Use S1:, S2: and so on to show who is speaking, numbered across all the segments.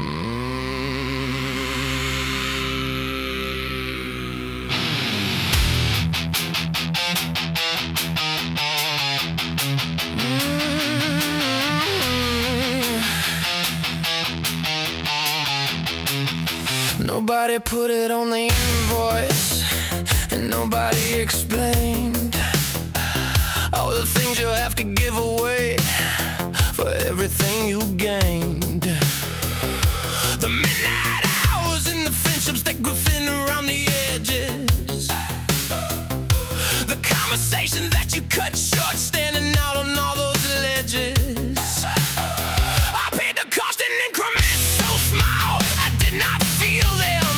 S1: Nobody put it on the invoice, and nobody explained all the things you have to give away for everything you gained. The midnight hours and the friendships that grew thin around the edges, the conversation that you cut short standing out on all those ledges. I paid the cost in increments so small I did not feel them.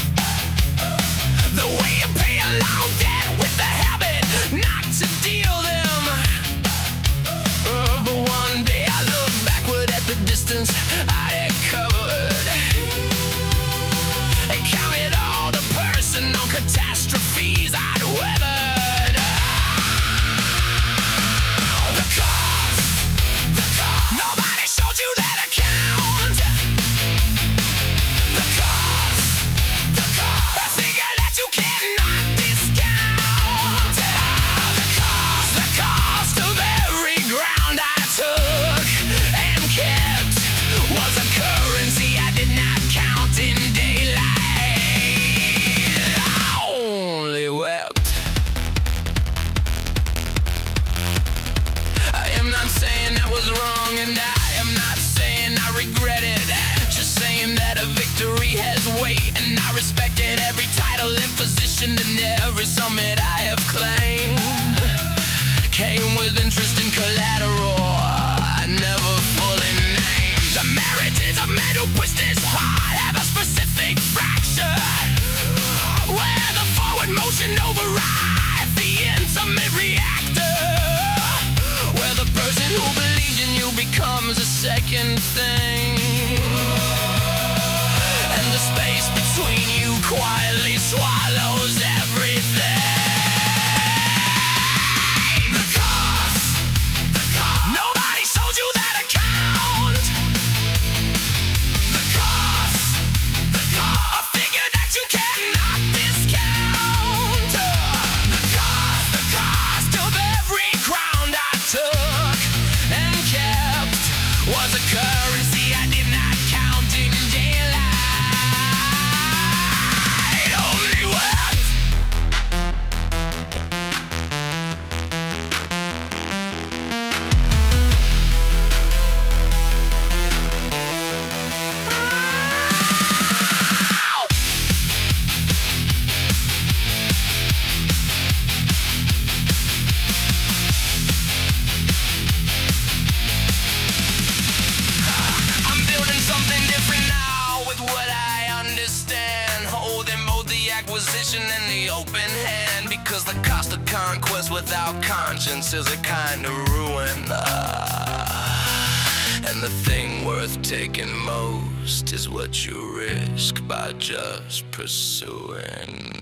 S1: The way you pay a long debt with the habit not to deal them. But one day I look backward at the distance I had covered and counted all the personal catastrophes I'd weathered. The cost. Nobody showed you that account. The cost. A figure that you cannot discount. The cost of every ground I took and kept was a currency I did not count in daylight. I only wept. I am not saying that was wrong, and I am not saying I regret it. Just saying that a victory has weight, and I respected every title and position and every summit I have claimed. Came with interest and collateral I never fully named. The marriages of men who push this hard have a specific fracture, where the forward motion overrides the intimate reactor, where the person who believes in you becomes a second thing, and the space between you quietly swallows everything. The cost. Nobody showed you that account. The cost. A figure that you cannot discount. The cost of every crown I took and kept was a currency I did not count in daylight. Only wept. I'm building something different now with what I understand, holding both the acquisition and the open hand, because the cost of conquest without conscience is a kind of ruin. And the thing worth taking most is what you risk by just pursuing.